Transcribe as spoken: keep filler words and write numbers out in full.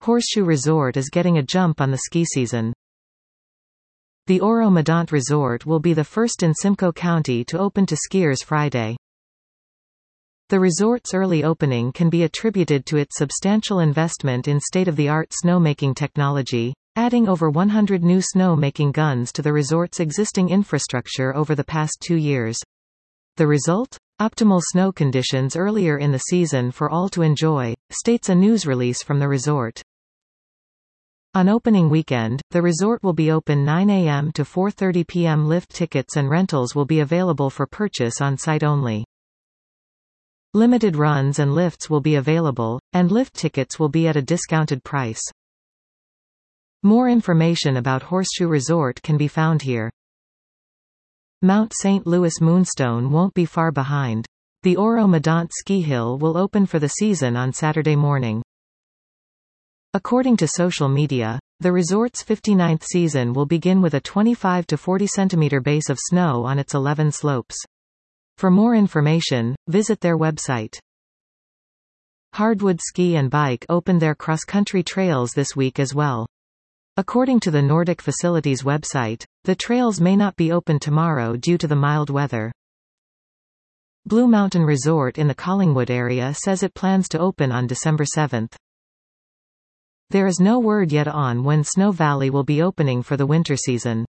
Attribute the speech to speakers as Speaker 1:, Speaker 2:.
Speaker 1: Horseshoe Resort is getting a jump on the ski season. The Oro Medonte Resort will be the first in Simcoe County to open to skiers Friday. The resort's early opening can be attributed to its substantial investment in state-of-the-art snowmaking technology, adding over one hundred new snow-making guns to the resort's existing infrastructure over the past two years. The result? Optimal snow conditions earlier in the season for all to enjoy, states a news release from the resort. On opening weekend, the resort will be open nine a m to four thirty p m Lift tickets and rentals will be available for purchase on site only. Limited runs and lifts will be available, and lift tickets will be at a discounted price. More information about Horseshoe Resort can be found here. Mount Saint Louis Moonstone won't be far behind. The Oro Medonte ski hill will open for the season on Saturday morning. According to social media, the resort's fifty-ninth season will begin with a twenty-five to forty centimeter base of snow on its eleven slopes. For more information, visit their website. Hardwood Ski and Bike opened their cross-country trails this week as well. According to the Nordic Facilities website, the trails may not be open tomorrow due to the mild weather. Blue Mountain Resort in the Collingwood area says it plans to open on December seventh. There is no word yet on when Snow Valley will be opening for the winter season.